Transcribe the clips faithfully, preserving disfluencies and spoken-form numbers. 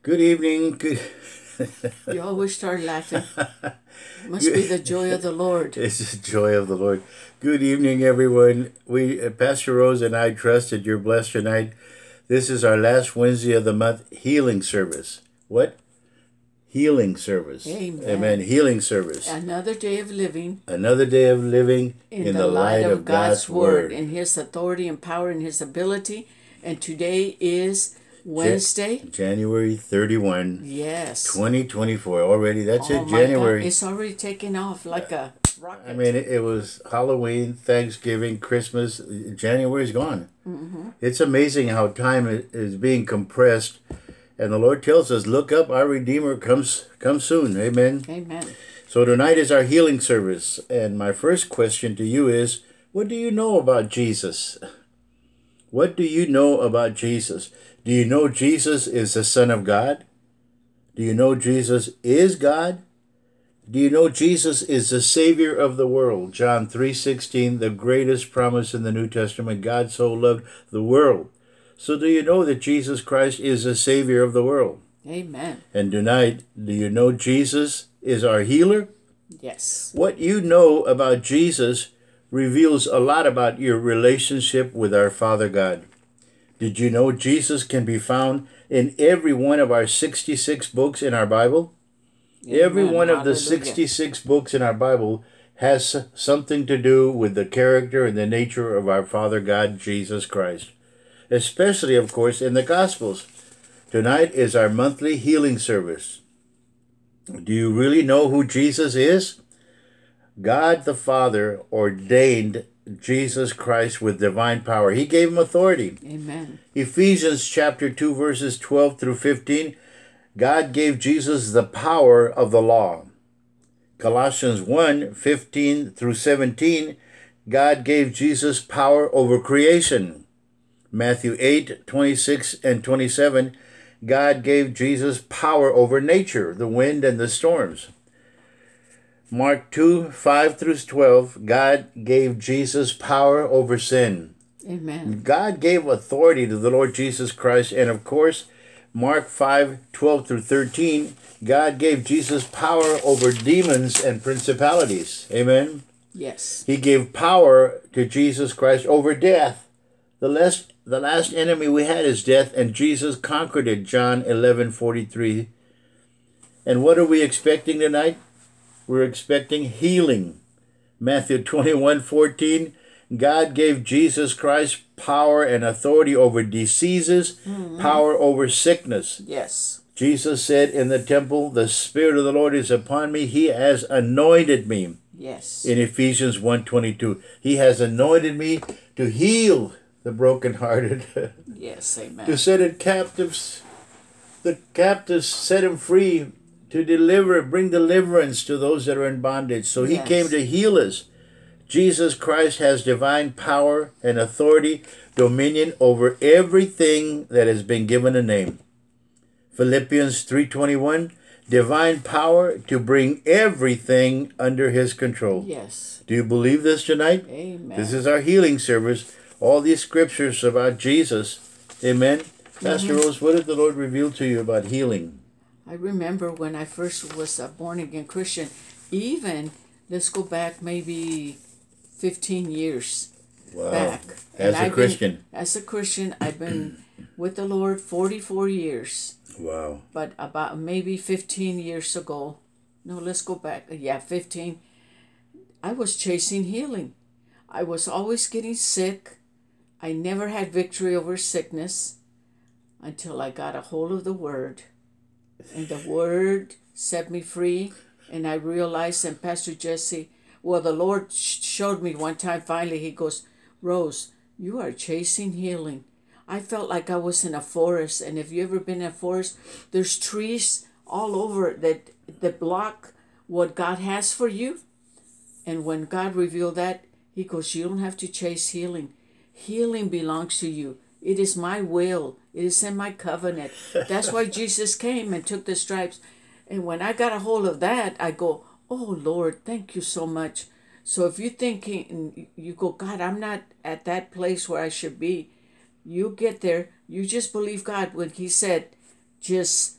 Good evening. Good. You always start laughing. Must be the joy of the Lord. It's the joy of the Lord. Good evening, everyone. We, uh, Pastor Rose and I trust that you're blessed tonight. This is our last Wednesday of the month healing service. What? Healing service. Amen. Amen. Healing service. Another day of living Another day of living in, in the, the light light of God's, word. word, in His authority and power and His ability. And today is Wednesday. Ja- January thirty-first, Yes. twenty twenty-four. Already, that's Oh it, my January. God. It's already taken off like a rocket. I mean, it, it was Halloween, Thanksgiving, Christmas. January's gone. Mm-hmm. It's amazing how time i- is being compressed. And the Lord tells us, look up, our Redeemer comes, comes soon. Amen. Amen. So tonight is our healing service. And my first question to you is, what do you know about Jesus? What do you know about Jesus? Do you know Jesus is the Son of God? Do you know Jesus is God? Do you know Jesus is the Savior of the world? John three sixteen, the greatest promise in the New Testament. God so loved the world. So do you know that Jesus Christ is the Savior of the world? Amen. And tonight, do you know Jesus is our healer? Yes. What you know about Jesus reveals a lot about your relationship with our Father God. Did you know Jesus can be found in every one of our sixty-six books in our Bible? Every Amen. one of the Hallelujah. sixty-six books in our Bible has s- something to do with the character and the nature of our Father God, Jesus Christ. Especially, of course, in the Gospels. Tonight is our monthly healing service. Do you really know who Jesus is? God the Father ordained Jesus Christ with divine power. He gave him authority. Amen. Ephesians chapter two, verses twelve through fifteen, God gave Jesus the power of the law. Colossians one, fifteen through seventeen, God gave Jesus power over creation. Matthew eight, twenty-six and twenty-seven, God gave Jesus power over nature, the wind and the storms. Mark two, five through twelve, God gave Jesus power over sin. Amen. God gave authority to the Lord Jesus Christ. And of course, Mark five, twelve through thirteen, God gave Jesus power over demons and principalities. Amen. Yes. He gave power to Jesus Christ over death. The last, the last enemy we had is death, and Jesus conquered it. John eleven forty-three. And what are we expecting tonight? We're expecting healing. Matthew twenty-one fourteen. God gave Jesus Christ power and authority over diseases, mm-hmm. power over sickness. Yes. Jesus said in the temple, the Spirit of the Lord is upon me. He has anointed me. Yes. In Ephesians one twenty-two. He has anointed me to heal the brokenhearted. Yes, amen. To set in captives, the captives, set him free, to deliver, bring deliverance to those that are in bondage. So he Yes. came to heal us. Jesus Christ has divine power and authority, dominion over everything that has been given a name. Philippians three twenty-one, divine power to bring everything under his control. Yes. Do you believe this tonight? Amen. This is our healing service. All these scriptures about Jesus. Amen. Pastor Mm-hmm. Rose, what did the Lord reveal to you about healing? I remember when I first was a born-again Christian, even, let's go back maybe fifteen years Wow. back. As And a I've been- Christian. as a Christian, I've been with the Lord forty-four years. Wow. But about maybe fifteen years ago, no, let's go back. Yeah, fifteen. I was chasing healing. I was always getting sick. I never had victory over sickness until I got a hold of the Word. And the Word set me free. And I realized, and Pastor Jesse, well, the Lord sh- showed me one time finally, he goes, Rose, you are chasing healing. I felt like I was in a forest. And if you ever been in a forest, there's trees all over that, that block what God has for you. And when God revealed that, he goes, you don't have to chase healing. Healing belongs to you. It is my will. It is in my covenant. That's why Jesus came and took the stripes. And when I got a hold of that, I go, oh, Lord, thank you so much. So if you're thinking, you go, God, I'm not at that place where I should be. You get there. You just believe God when he said, just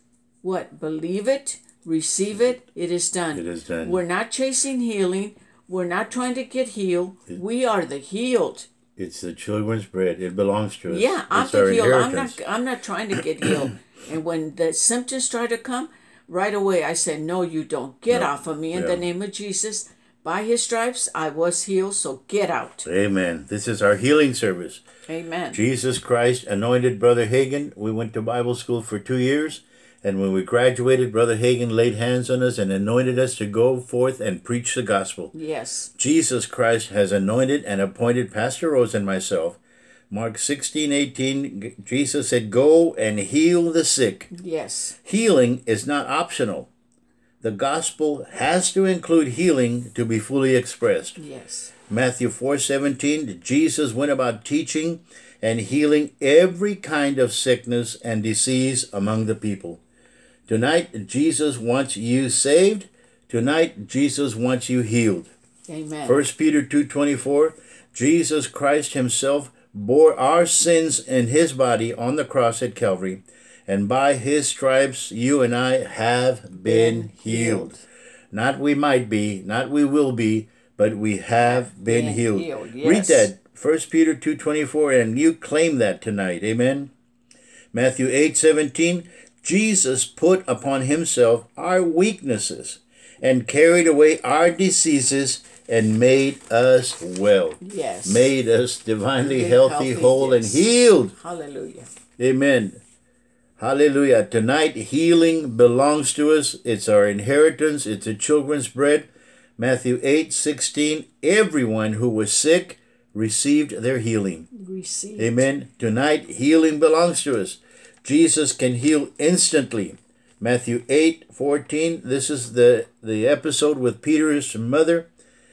what? Believe it, receive it, it is done. It is done. We're not chasing healing. We're not trying to get healed. It, we are the healed. It's the children's bread. It belongs to us. Yeah, I'm it's the our healed. I'm inheritance. not, I'm not trying to get healed. And when the symptoms try to come, right away I said, no, you don't. Get No. off of me in Yeah. the name of Jesus. By his stripes, I was healed, so get out. Amen. This is our healing service. Amen. Jesus Christ anointed Brother Hagin. We went to Bible school for two years. And when we graduated, Brother Hagin laid hands on us and anointed us to go forth and preach the gospel. Yes. Jesus Christ has anointed and appointed Pastor Rose and myself. Mark sixteen eighteen, Jesus said, go and heal the sick. Yes. Healing is not optional. The gospel has to include healing to be fully expressed. Yes. Matthew four seventeen, Jesus went about teaching and healing every kind of sickness and disease among the people. Tonight, Jesus wants you saved. Tonight, Jesus wants you healed. Amen. First Peter two twenty-four, Jesus Christ himself bore our sins in his body on the cross at Calvary, and by his stripes you and I have been healed. Not we might be, not we will be, but we have been, Been healed. healed, Read yes. that, First Peter two twenty-four, and you claim that tonight. Amen. Matthew eight seventeen, Jesus put upon himself our weaknesses and carried away our diseases and made us well. Yes. Made us divinely Good, healthy, healthy, whole, yes. and healed. Hallelujah. Amen. Hallelujah. Tonight, healing belongs to us. It's our inheritance. It's the children's bread. Matthew eight sixteen, everyone who was sick received their healing. Receive. Amen. Tonight, healing belongs to us. Jesus can heal instantly. Matthew eight fourteen, this is the, the episode with Peter's mother.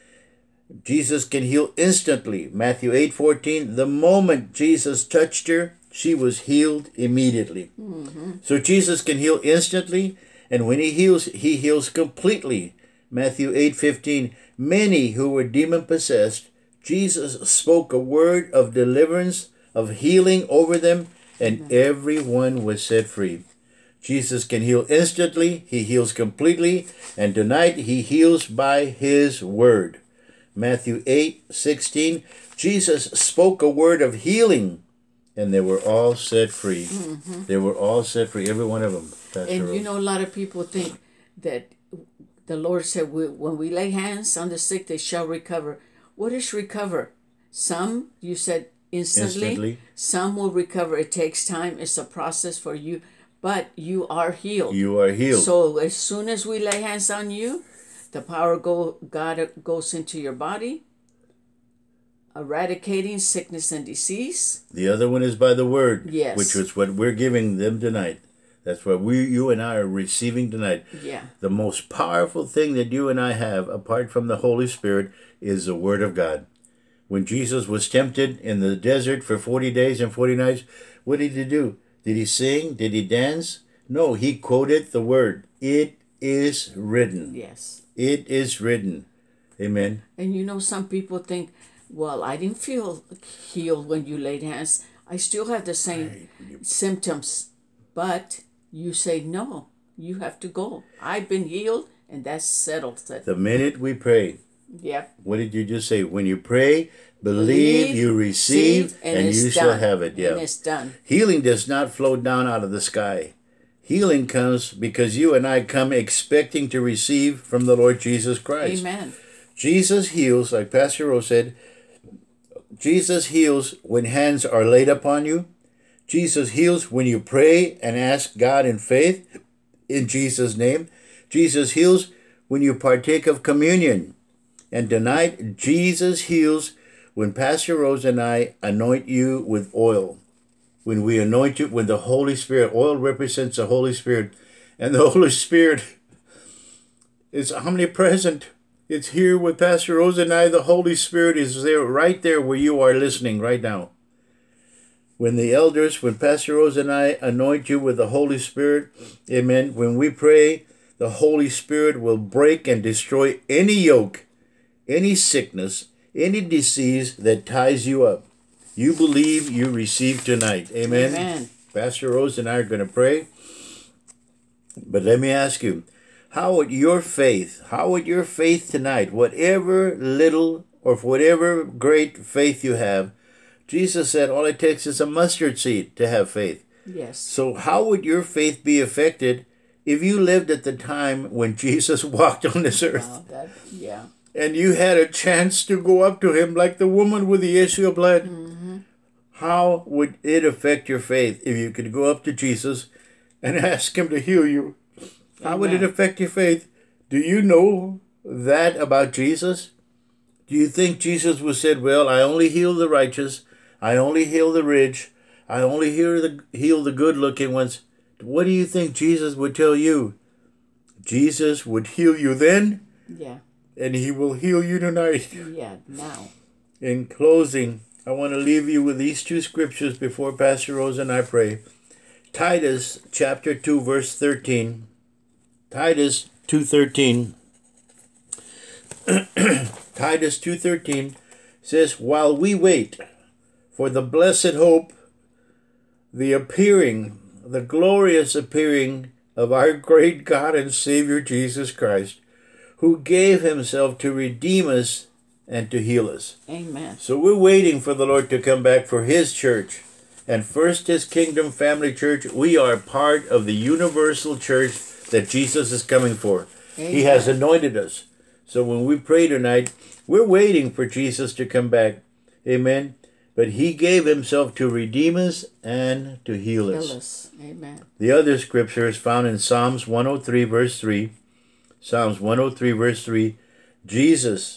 Jesus can heal instantly. Matthew eight fourteen, the moment Jesus touched her, she was healed immediately. Mm-hmm. So Jesus can heal instantly, and when he heals, he heals completely. Matthew eight fifteen, many who were demon-possessed, Jesus spoke a word of deliverance, of healing over them, and mm-hmm. everyone was set free. Jesus can heal instantly, he heals completely, and tonight he heals by his word. Matthew eight sixteen, Jesus spoke a word of healing, and they were all set free. Mm-hmm. They were all set free, every one of them. Pastor and Rose. you know, a lot of people think that the Lord said, we, when we lay hands on the sick, they shall recover. What is recover? Some, you said instantly. Instantly. Some will recover. It takes time. It's a process for you. But you are healed. You are healed. So as soon as we lay hands on you, the power of go, God goes into your body, eradicating sickness and disease. The other one is by the word, Yes. which is what we're giving them tonight. That's what we, you and I are receiving tonight. Yeah. The most powerful thing that you and I have, apart from the Holy Spirit, is the Word of God. When Jesus was tempted in the desert for forty days and forty nights, what did he do? Did he sing? Did he dance? No, he quoted the Word. It is written. Yes. It is written. Amen. And you know, some people think, well, I didn't feel healed when you laid hands. I still have the same symptoms. But you say, no, you have to go. I've been healed, and that's settled. The minute we pray, yep. What did you just say? When you pray, believe, believe you receive, and, and you shall have it. Yeah. And it's done. Healing does not flow down out of the sky. Healing comes because you and I come expecting to receive from the Lord Jesus Christ. Amen. Jesus heals, like Pastor Rose said, Jesus heals when hands are laid upon you. Jesus heals when you pray and ask God in faith in Jesus' name. Jesus heals when you partake of communion. And tonight, Jesus heals when Pastor Rose and I anoint you with oil. When we anoint you with the Holy Spirit. Oil represents the Holy Spirit. And the Holy Spirit is omnipresent. It's here with Pastor Rose and I. The Holy Spirit is there, right there where you are listening right now. When the elders, when Pastor Rose and I anoint you with the Holy Spirit, amen, when we pray, the Holy Spirit will break and destroy any yoke, any sickness, any disease that ties you up. You believe, you receive tonight. Amen. Amen. Pastor Rose and I are going to pray. But let me ask you, how would your faith, how would your faith tonight, whatever little or whatever great faith you have, Jesus said all it takes is a mustard seed to have faith. Yes. So how would your faith be affected if you lived at the time when Jesus walked on this earth? Wow, that, yeah. And you had a chance to go up to him like the woman with the issue of blood? Mm-hmm. How would it affect your faith if you could go up to Jesus and ask him to heal you? How would it Amen. affect your faith? Do you know that about Jesus? Do you think Jesus would said, well, I only heal the righteous, I only heal the rich, I only heal the, heal the good-looking ones? What do you think Jesus would tell you? Jesus would heal you then, Yeah. and he will heal you tonight. Yeah, now. In closing, I want to leave you with these two scriptures before Pastor Rose and I pray. Titus chapter two, verse thirteen. Titus two thirteen. Titus two thirteen says, while we wait for the blessed hope, the appearing, the glorious appearing of our great God and Savior Jesus Christ, who gave himself to redeem us and to heal us. Amen. So we're waiting for the Lord to come back for his church. And first, his Kingdom Family Church, we are part of the universal church that Jesus is coming for. Amen. He has anointed us. So when we pray tonight, we're waiting for Jesus to come back. Amen. But he gave himself to redeem us and to heal us. Heal us. Amen. The other scripture is found in Psalms one oh three, verse three. Psalms one oh three, verse three. Jesus,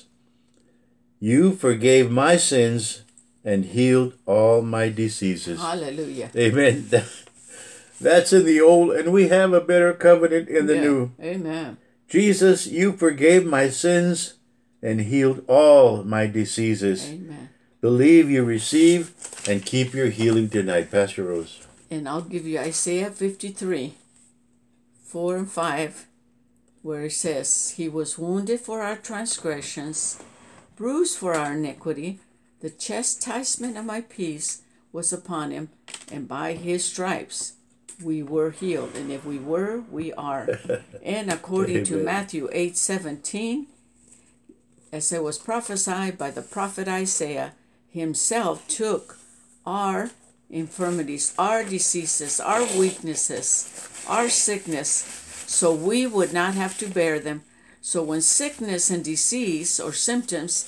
you forgave my sins and healed all my diseases. Hallelujah. Amen. That's in the old, and we have a better covenant in the Yeah. new. Amen. Jesus, you forgave my sins and healed all my diseases. Amen. Believe you receive and keep your healing tonight. Pastor Rose. And I'll give you Isaiah fifty-three, four and five, where it says, he was wounded for our transgressions, bruised for our iniquity. The chastisement of my peace was upon him, and by his stripes we were healed. And if we were, we are. And according to Amen. Matthew eight seventeen, as it was prophesied by the prophet Isaiah, himself took our infirmities, our diseases, our weaknesses, our sickness, so we would not have to bear them. So when sickness and disease or symptoms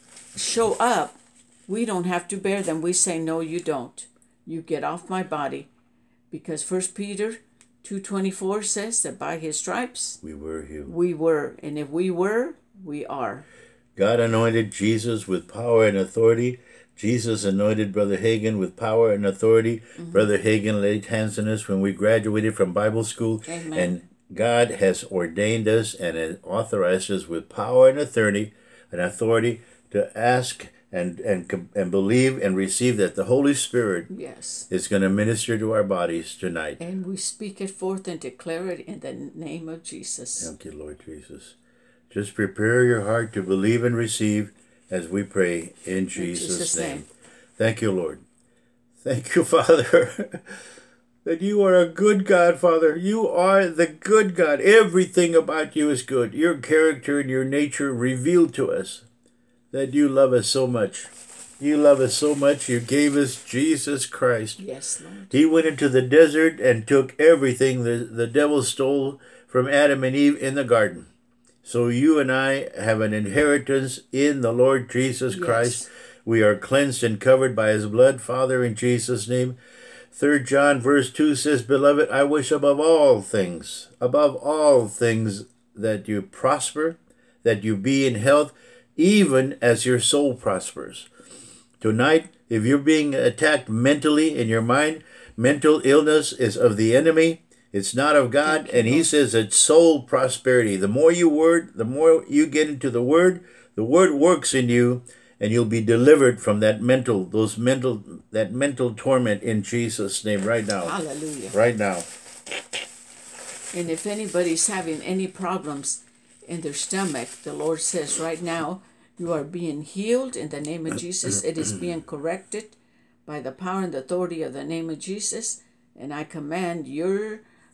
show up, we don't have to bear them. We say, no, you don't. You get off my body. Because First Peter two twenty-four says that by his stripes We were healed. we were. And if we were, we are. God anointed Jesus with power and authority. Jesus anointed Brother Hagin with power and authority. Mm-hmm. Brother Hagin laid hands on us when we graduated from Bible school. Amen. And God has ordained us and authorized us with power and authority, and authority to ask and and and believe and receive that the Holy Spirit Yes. is going to minister to our bodies tonight. And we speak it forth and declare it in the name of Jesus. Thank you, Lord Jesus. Just prepare your heart to believe and receive as we pray in Jesus', Jesus' name. name. Thank you, Lord. Thank you, Father, that you are a good God, Father. You are the good God. Everything about you is good. Your character and your nature revealed to us that you love us so much. You love us so much, you gave us Jesus Christ. Yes, Lord. He went into the desert and took everything the, the devil stole from Adam and Eve in the garden. So you and I have an inheritance in the Lord Jesus Yes. Christ. We are cleansed and covered by his blood, Father, in Jesus' name. Third John verse two says, Beloved, I wish above all things, above all things, that you prosper, that you be in health, even as your soul prospers. Tonight, if you're being attacked mentally in your mind, mental illness is of the enemy. It's not of God. Thank you, And he Lord. says it's soul prosperity. The more you word, the more you get into the word, the word works in you, and you'll be delivered from that mental, those mental, that mental torment in Jesus' name right now. Hallelujah. Right now. And if anybody's having any problems in their stomach, the Lord says right now, you are being healed in the name of Jesus. It is being corrected by the power and the authority of the name of Jesus. And I command your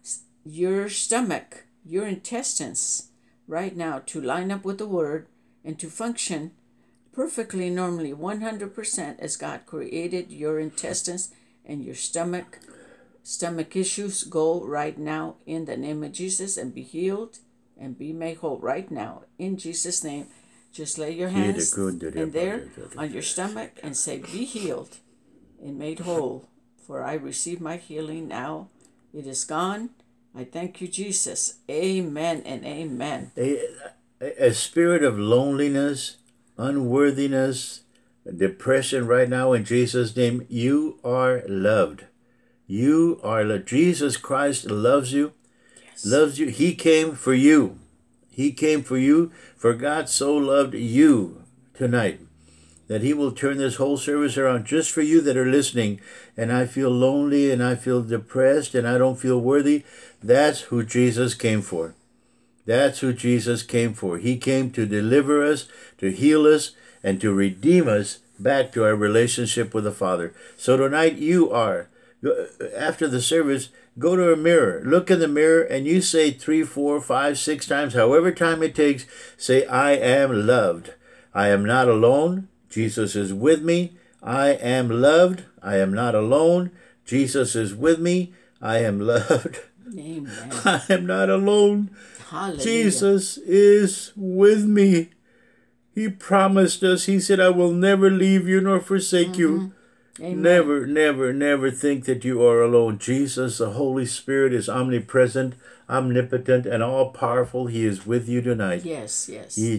your stomach, your intestines right now to line up with the Word and to function perfectly normally, one hundred percent as God created your intestines and your stomach. Stomach issues go right now in the name of Jesus and be healed and be made whole right now in Jesus' name. Just lay your hands in there on your stomach and say, be healed and made whole, for I receive my healing now. It is gone. I thank you, Jesus. Amen and amen. A, a spirit of loneliness, unworthiness, depression right now in Jesus' name, you are loved. You are loved. Jesus Christ loves you. Yes. Loves you. He came for you. He came for you, for God so loved you tonight that he will turn this whole service around just for you that are listening. And I feel lonely and I feel depressed and I don't feel worthy. That's who Jesus came for. That's who Jesus came for. He came to deliver us, to heal us, and to redeem us back to our relationship with the Father. So tonight you are, after the service, go to a mirror, look in the mirror, and you say three, four, five, six times, however time it takes, say, I am loved. I am not alone. Jesus is with me. I am loved. I am not alone. Jesus is with me. I am loved. Amen. I am not alone. Hallelujah. Jesus is with me. He promised us. He said, I will never leave you nor forsake mm-hmm. you. Amen. Never, never, never think that you are alone. Jesus, the Holy Spirit, is omnipresent, omnipotent, and all-powerful. He is with you tonight. Yes, yes. And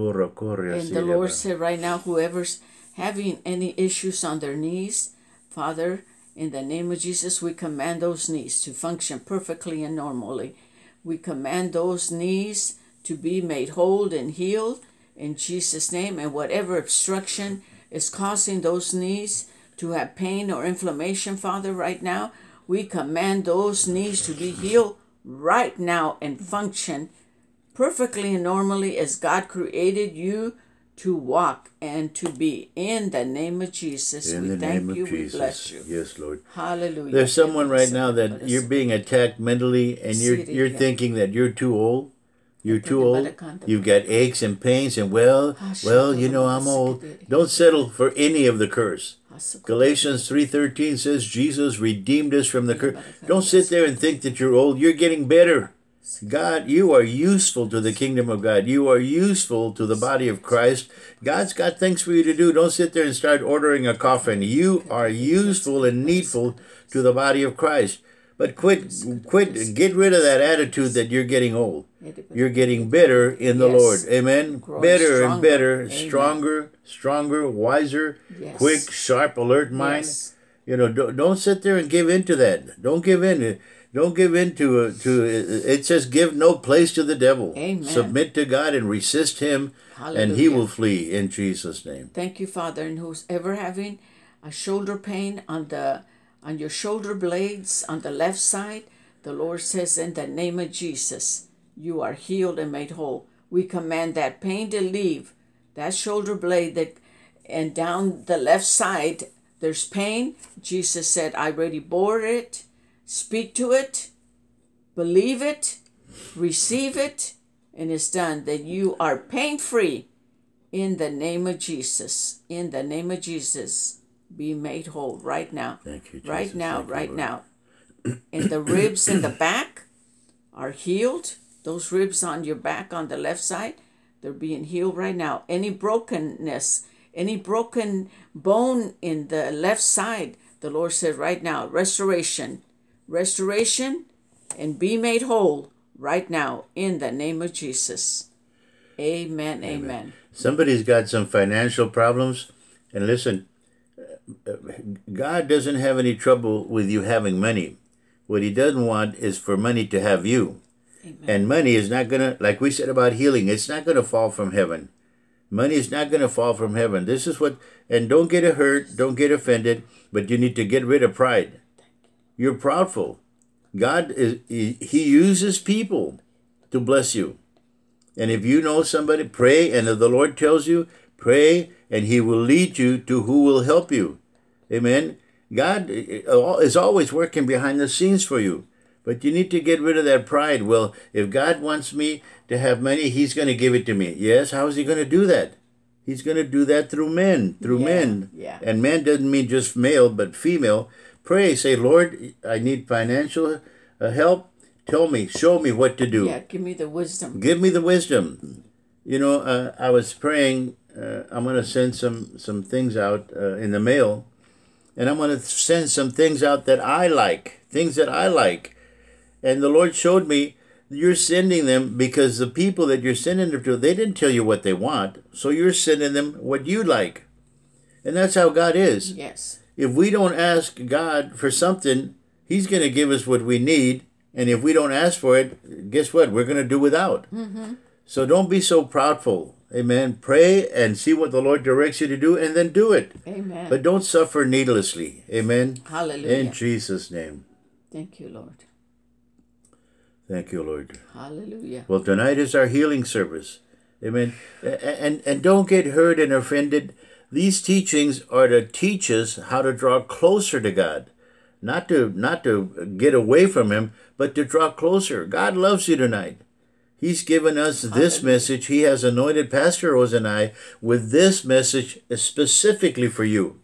the Lord said right now, whoever's having any issues on their knees, Father, in the name of Jesus, we command those knees to function perfectly and normally. We command those knees to be made whole and healed in Jesus' name. And whatever obstruction is causing those knees to have pain or inflammation, Father, right now, we command those knees to be healed right now and function perfectly and normally as God created you to walk and to be. In the name of Jesus, in we thank you, Jesus. we bless you. Yes, Lord. Hallelujah. There's someone right now that you're being attacked mentally and you're you're thinking that you're too old. You're too old. You've got aches and pains and well, well, you know, I'm old. Don't settle for any of the curse. Galatians three thirteen says Jesus redeemed us from the curse. Don't sit there and think that you're old. You're getting better. God, you are useful to the kingdom of God. You are useful to the body of Christ. God's got things for you to do. Don't sit there and start ordering a coffin. You are useful and needful to the body of Christ. But quit, quit, get rid of that attitude that you're getting old. You're getting better in the yes. Lord. Amen. Growing better stronger. and better, Amen. Stronger, stronger, wiser, yes. quick, sharp, alert mind. Yes. You know, don't, don't sit there and give in to that. Don't give in. Don't give in to, uh, to it says give no place to the devil. Amen. Submit to God and resist him, Hallelujah. And he will flee in Jesus' name. Thank you, Father. And who's ever having a shoulder pain on the on your shoulder blades on the left side, the Lord says in the name of Jesus, you are healed and made whole. We command that pain to leave that shoulder blade that and down the left side there's pain. Jesus said, I already bore it. Speak to it, believe it, receive it, and it's done. That you are pain-free in the name of Jesus. In the name of Jesus, be made whole right now. Thank you, Jesus. Right now, Thank right you, now. And the ribs in the back are healed. Those ribs on your back on the left side, they're being healed right now. Any brokenness, any broken bone in the left side, the Lord said right now, restoration. Restoration and be made whole right now in the name of Jesus. Amen, amen. Amen. Somebody's got some financial problems. And listen, God doesn't have any trouble with you having money. What he doesn't want is for money to have you. Amen. And money is not going to, like we said about healing, it's not going to fall from heaven. Money is not going to fall from heaven. This is what, and don't get hurt, don't get offended, but you need to get rid of pride. You're proudful. God, is he uses people to bless you. And if you know somebody, pray, and if the Lord tells you, pray, and he will lead you to who will help you. Amen. God is always working behind the scenes for you. But you need to get rid of that pride. Well, if God wants me to have money, He's going to give it to me. Yes, how is He going to do that? He's going to do that through men, through Yeah, men. yeah. And man doesn't mean just male, but female. Pray, say, Lord, I need financial uh, help. Tell me, show me what to do. Yeah, give me the wisdom. Give me the wisdom. You know, uh, I was praying, uh, I'm going to send some, some things out uh, in the mail. And I'm going to send some things out that I like, things that I like. And the Lord showed me, you're sending them because the people that you're sending them to, they didn't tell you what they want. So you're sending them what you like. And that's how God is. Yes. If we don't ask God for something, He's going to give us what we need. And if we don't ask for it, guess what? We're going to do without. Mm-hmm. So don't be so proudful. Amen. Pray and see what the Lord directs you to do and then do it. Amen. But don't suffer needlessly. Amen. Hallelujah. In Jesus' name. Thank you, Lord. Thank you, Lord. Hallelujah. Well, tonight is our healing service. Amen. And, and don't get hurt and offended. These teachings are to teach us how to draw closer to God. Not to, not to get away from Him, but to draw closer. God loves you tonight. He's given us this message. He has anointed Pastor Rose and I with this message specifically for you.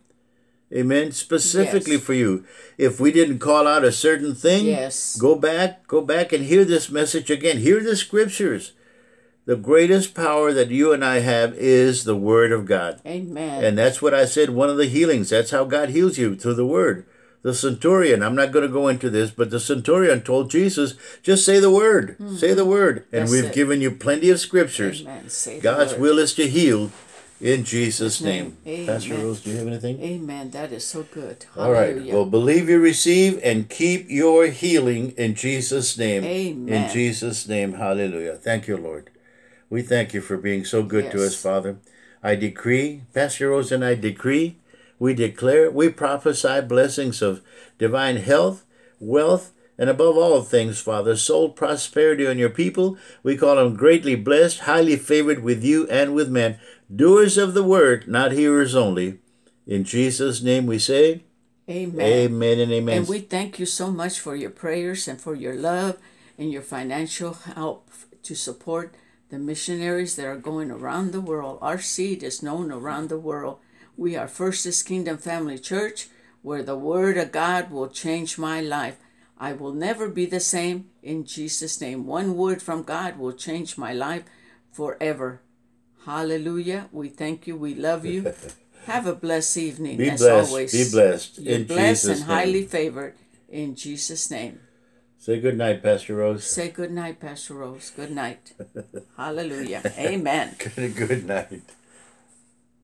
Amen. Specifically Yes. for you. If we didn't call out a certain thing, Yes. go back, go back and hear this message again. Hear the scriptures. The greatest power that you and I have is the Word of God. Amen. And that's what I said, one of the healings. That's how God heals you, through the Word. The centurion, I'm not going to go into this, but the centurion told Jesus, just say the word. Mm-hmm. Say the word. And That's we've it. given you plenty of scriptures. Amen. Say the God's word. will is to heal in Jesus' name. Amen. Pastor Rose, do you have anything? Amen. That is so good. All right. Hallelujah. Well, believe you receive and keep your healing in Jesus' name. Amen. In Jesus' name. Hallelujah. Thank you, Lord. We thank you for being so good to us, Yes. Father. I decree, Pastor Rose and I decree, we declare, we prophesy blessings of divine health, wealth, and above all things, Father, soul prosperity on your people. We call them greatly blessed, highly favored with you and with men, doers of the word, not hearers only. In Jesus' name we say, Amen. amen and amen. And we thank you so much for your prayers and for your love and your financial help to support the missionaries that are going around the world. Our seed is known around the world. We are First Kingdom Family Church, where the Word of God will change my life. I will never be the same in Jesus' name. One word from God will change my life forever. Hallelujah. We thank you. We love you. Have a blessed evening. Be as blessed. always. Be blessed. You're In blessed Jesus' and highly name. favored in Jesus' name. Say good night, Pastor Rose. Say good night, Pastor Rose. Good night. Hallelujah. Amen. Good night.